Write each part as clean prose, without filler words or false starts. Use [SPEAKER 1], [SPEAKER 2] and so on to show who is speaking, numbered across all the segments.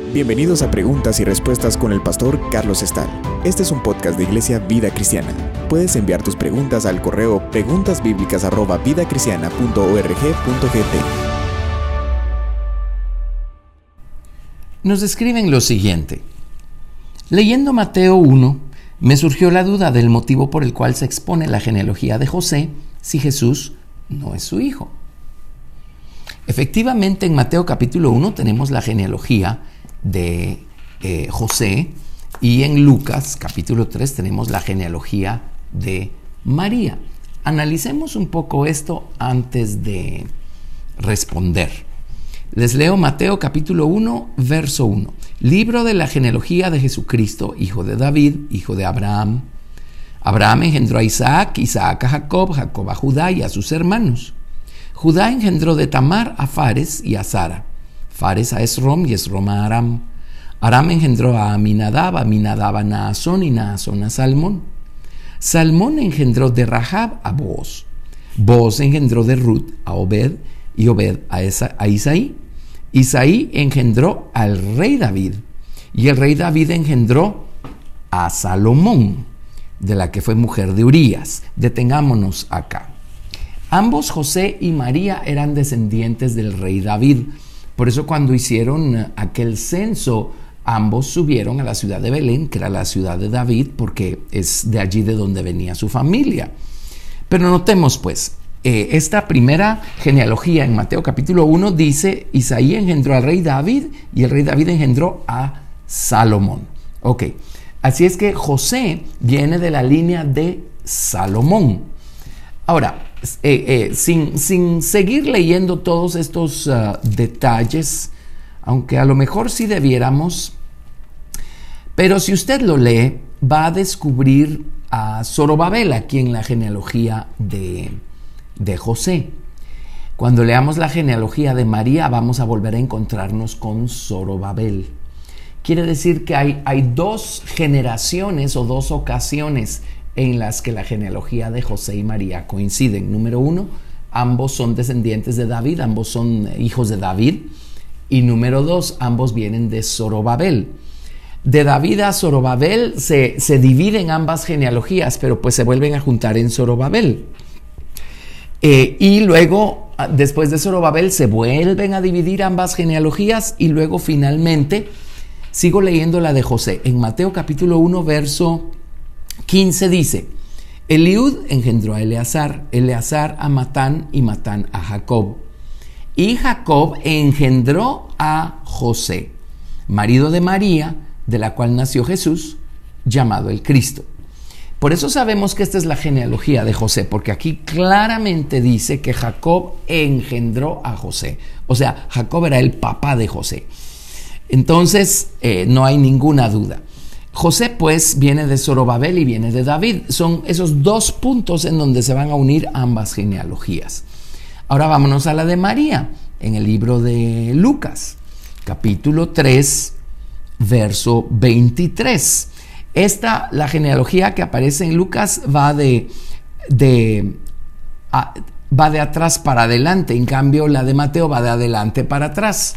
[SPEAKER 1] Bienvenidos a Preguntas y Respuestas con el pastor Carlos Estal. Este es un podcast de Iglesia Vida Cristiana. Puedes enviar tus preguntas al correo preguntasbiblicas@vidacristiana.org.gt.
[SPEAKER 2] Nos escriben lo siguiente. Leyendo Mateo 1, me surgió la duda del motivo por el cual se expone la genealogía de José si Jesús no es su hijo. Efectivamente, en Mateo capítulo 1 tenemos la genealogía de José, y en Lucas capítulo 3 tenemos la genealogía de María. Analicemos un poco esto antes de responder. Les leo Mateo capítulo 1, verso 1. Libro de la genealogía de Jesucristo, hijo de David, hijo de Abraham. Abraham engendró a Isaac, Isaac a Jacob, Jacob a Judá y a sus hermanos. Judá engendró de Tamar a Fares y a Zara. Fares a Esrom y Esrom a Aram. Aram engendró a Aminadab, Aminadab a Naasón y Naasón a Salmón. Salmón engendró de Rahab a Booz. Booz engendró de Ruth a Obed y Obed a Isaí. Isaí engendró al rey David y el rey David engendró a Salomón, de la que fue mujer de Urías. Detengámonos acá. Ambos, José y María, eran descendientes del rey David. Por eso cuando hicieron aquel censo, ambos subieron a la ciudad de Belén, que era la ciudad de David, porque es de allí de donde venía su familia. Pero notemos pues, esta primera genealogía en Mateo capítulo 1 dice: Isaí engendró al rey David y el rey David engendró a Salomón. Ok, así es que José viene de la línea de Salomón. Ahora, sin seguir leyendo todos estos detalles, aunque a lo mejor sí debiéramos, pero si usted lo lee, va a descubrir a Zorobabel aquí en la genealogía de José. Cuando leamos la genealogía de María, vamos a volver a encontrarnos con Zorobabel. Quiere decir que hay dos generaciones o dos ocasiones en las que la genealogía de José y María coinciden. Número uno, ambos son descendientes de David, ambos son hijos de David. Y número dos, ambos vienen de Zorobabel. De David a Zorobabel se dividen ambas genealogías, pero pues se vuelven a juntar en Zorobabel. Y luego, después de Zorobabel, se vuelven a dividir ambas genealogías y luego finalmente, sigo leyendo la de José. En Mateo capítulo 1, verso 15 dice: Eliud engendró a Eleazar, Eleazar a Matán y Matán a Jacob. Y Jacob engendró a José, marido de María, de la cual nació Jesús, llamado el Cristo. Por eso sabemos que esta es la genealogía de José, porque aquí claramente dice que Jacob engendró a José. O sea, Jacob era el papá de José. Entonces, no hay ninguna duda. José pues viene de Zorobabel y viene de David. Son esos dos puntos en donde se van a unir ambas genealogías. Ahora vámonos a la de María, en el libro de Lucas, capítulo 3, verso 23. La genealogía que aparece en Lucas va de atrás para adelante, en cambio la de Mateo va de adelante para atrás.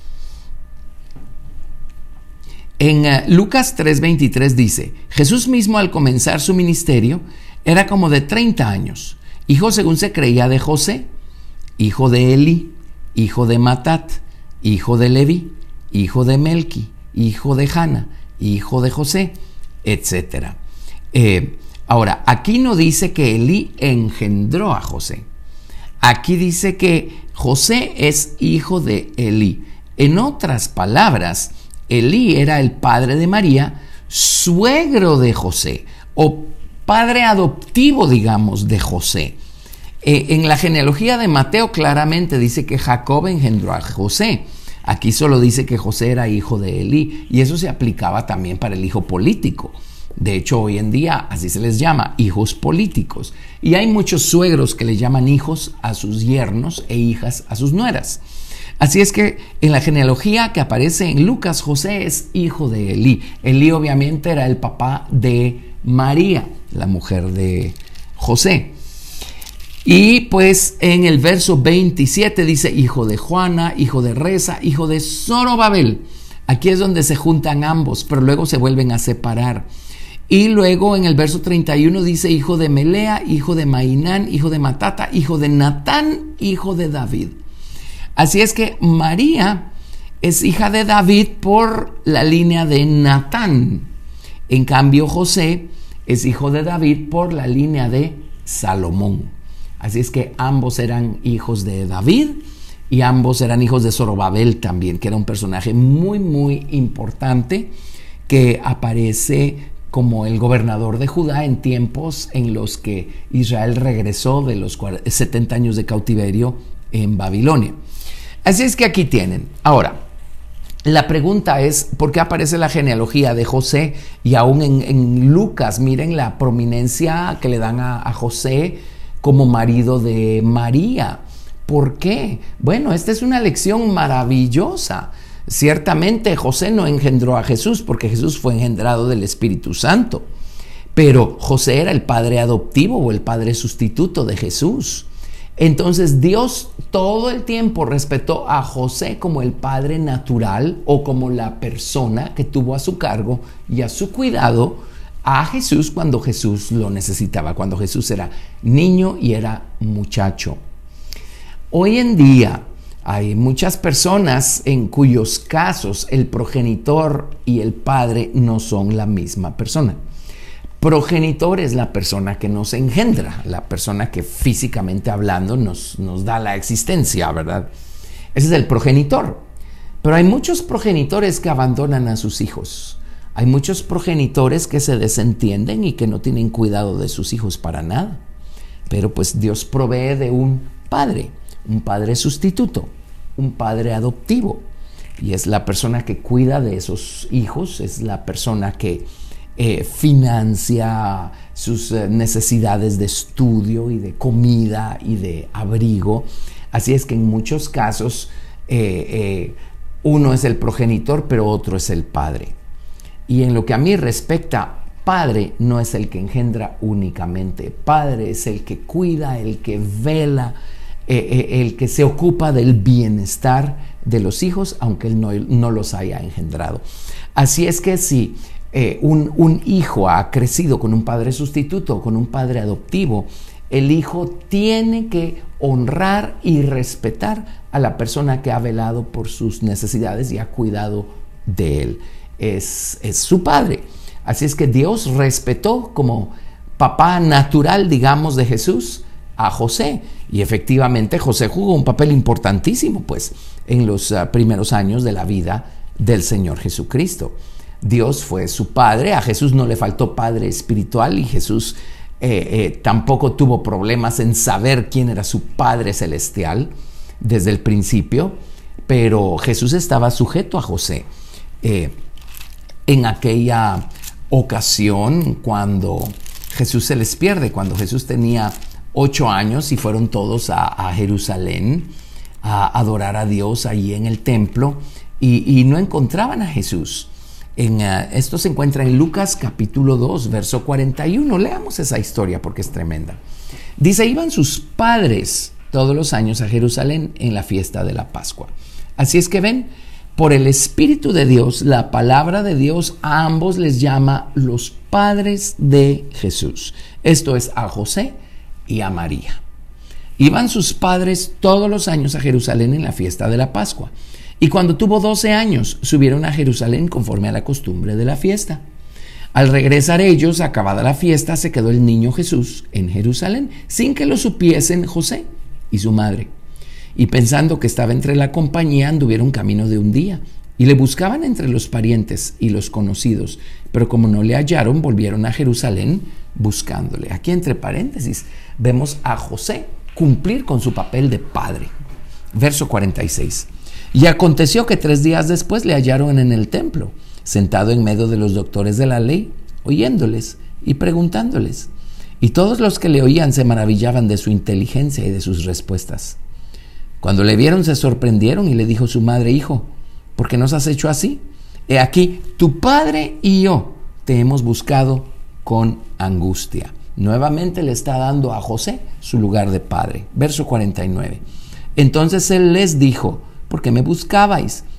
[SPEAKER 2] En Lucas 3:23 dice: Jesús mismo al comenzar su ministerio era como de 30 años, hijo según se creía de José, hijo de Eli, hijo de Matat, hijo de Leví, hijo de Melqui, hijo de Jana, hijo de José, etc. Ahora, aquí no dice que Eli engendró a José. Aquí dice que José es hijo de Eli. En otras palabras, Elí era el padre de María, suegro de José, o padre adoptivo, digamos, de José. En la genealogía de Mateo claramente dice que Jacob engendró a José. Aquí solo dice que José era hijo de Elí, y eso se aplicaba también para el hijo político. De hecho, hoy en día así se les llama, hijos políticos. Y hay muchos suegros que le llaman hijos a sus yernos e hijas a sus nueras. Así es que en la genealogía que aparece en Lucas, José es hijo de Elí. Elí obviamente era el papá de María, la mujer de José. Y pues en el verso 27 dice: hijo de Juana, hijo de Resa, hijo de Zorobabel. Aquí es donde se juntan ambos, pero luego se vuelven a separar. Y luego en el verso 31 dice hijo de Melea, hijo de Mainán, hijo de Matata, hijo de Natán, hijo de David. Así es que María es hija de David por la línea de Natán. En cambio José es hijo de David por la línea de Salomón. Así es que ambos eran hijos de David y ambos eran hijos de Zorobabel también, que era un personaje muy, muy importante que aparece como el gobernador de Judá en tiempos en los que Israel regresó de los 70 años de cautiverio en Babilonia. Así es que aquí tienen. Ahora, la pregunta es, ¿por qué aparece la genealogía de José? Y aún en Lucas, miren la prominencia que le dan a José como marido de María. ¿Por qué? Bueno, esta es una lección maravillosa. Ciertamente José no engendró a Jesús porque Jesús fue engendrado del Espíritu Santo. Pero José era el padre adoptivo o el padre sustituto de Jesús. Entonces Dios todo el tiempo respetó a José como el padre natural o como la persona que tuvo a su cargo y a su cuidado a Jesús cuando Jesús lo necesitaba, cuando Jesús era niño y era muchacho. Hoy en día hay muchas personas en cuyos casos el progenitor y el padre no son la misma persona. Progenitor es la persona que nos engendra, la persona que físicamente hablando nos da la existencia, ¿verdad? Ese es el progenitor. Pero hay muchos progenitores que abandonan a sus hijos. Hay muchos progenitores que se desentienden y que no tienen cuidado de sus hijos para nada. Pero pues Dios provee de un padre sustituto, un padre adoptivo. Y es la persona que cuida de esos hijos, es la persona que financia sus necesidades de estudio y de comida y de abrigo. Así es que en muchos casos uno es el progenitor, pero otro es el padre. Y en lo que a mí respecta, padre no es el que engendra únicamente. Padre es el que cuida, el que vela, el que se ocupa del bienestar de los hijos, aunque él no los haya engendrado. Así es que si un hijo ha crecido con un padre sustituto, con un padre adoptivo, el hijo tiene que honrar y respetar a la persona que ha velado por sus necesidades y ha cuidado de él. Es su padre. Así es que Dios respetó como papá natural, digamos, de Jesús a José. Y efectivamente José jugó un papel importantísimo, pues, en los primeros años de la vida del Señor Jesucristo. Dios fue su padre, a Jesús no le faltó padre espiritual y Jesús tampoco tuvo problemas en saber quién era su Padre celestial desde el principio, pero Jesús estaba sujeto a José. En aquella ocasión cuando Jesús se les pierde, cuando Jesús tenía 8 años y fueron todos a Jerusalén a adorar a Dios allí en el templo y no encontraban a Jesús. Esto se encuentra en Lucas capítulo 2, verso 41. Leamos esa historia porque es tremenda. Dice, iban sus padres todos los años a Jerusalén en la fiesta de la Pascua. Así es que ven, por el Espíritu de Dios, la palabra de Dios a ambos les llama los padres de Jesús. Esto es a José y a María. Iban sus padres todos los años a Jerusalén en la fiesta de la Pascua. Y cuando tuvo 12 años, subieron a Jerusalén conforme a la costumbre de la fiesta. Al regresar ellos, acabada la fiesta, se quedó el niño Jesús en Jerusalén, sin que lo supiesen José y su madre. Y pensando que estaba entre la compañía, anduvieron camino de un día, y le buscaban entre los parientes y los conocidos, pero como no le hallaron, volvieron a Jerusalén buscándole. Aquí entre paréntesis, vemos a José cumplir con su papel de padre. Verso 46. Y aconteció que 3 días después le hallaron en el templo, sentado en medio de los doctores de la ley, oyéndoles y preguntándoles. Y todos los que le oían se maravillaban de su inteligencia y de sus respuestas. Cuando le vieron se sorprendieron y le dijo su madre, hijo, ¿por qué nos has hecho así? He aquí, tu padre y yo te hemos buscado con angustia. Nuevamente le está dando a José su lugar de padre. Verso 49. Entonces él les dijo, ¿por qué me buscabais?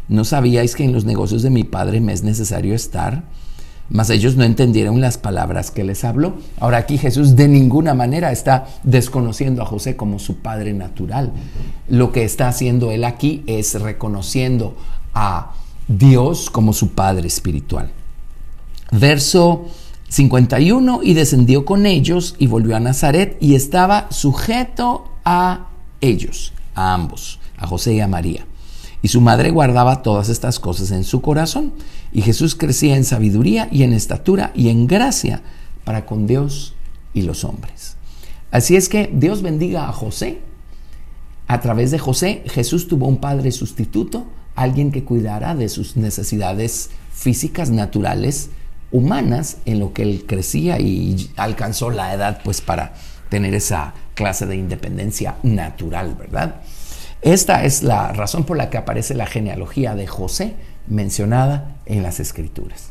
[SPEAKER 2] ¿no sabíais que en los negocios de mi padre me es necesario estar? Mas ellos no entendieron las palabras que les habló. Ahora aquí Jesús de ninguna manera está desconociendo a José como su padre natural. Lo que está haciendo él aquí es reconociendo a Dios como su padre espiritual. Verso 51, y descendió con ellos y volvió a Nazaret y estaba sujeto a ellos, a ambos, a José y a María. Y su madre guardaba todas estas cosas en su corazón. Y Jesús crecía en sabiduría y en estatura y en gracia para con Dios y los hombres. Así es que Dios bendiga a José. A través de José, Jesús tuvo un padre sustituto, alguien que cuidara de sus necesidades físicas, naturales, humanas, en lo que él crecía y alcanzó la edad pues para tener esa clase de independencia natural, ¿verdad? Esta es la razón por la que aparece la genealogía de José mencionada en las Escrituras.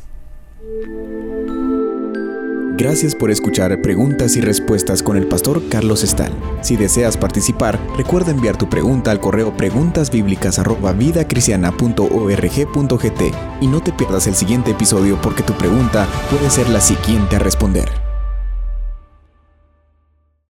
[SPEAKER 1] Gracias por escuchar Preguntas y Respuestas con el pastor Carlos Estal. Si deseas participar, recuerda enviar tu pregunta al correo preguntasbiblicas@vidacristiana.org.gt y no te pierdas el siguiente episodio porque tu pregunta puede ser la siguiente a responder.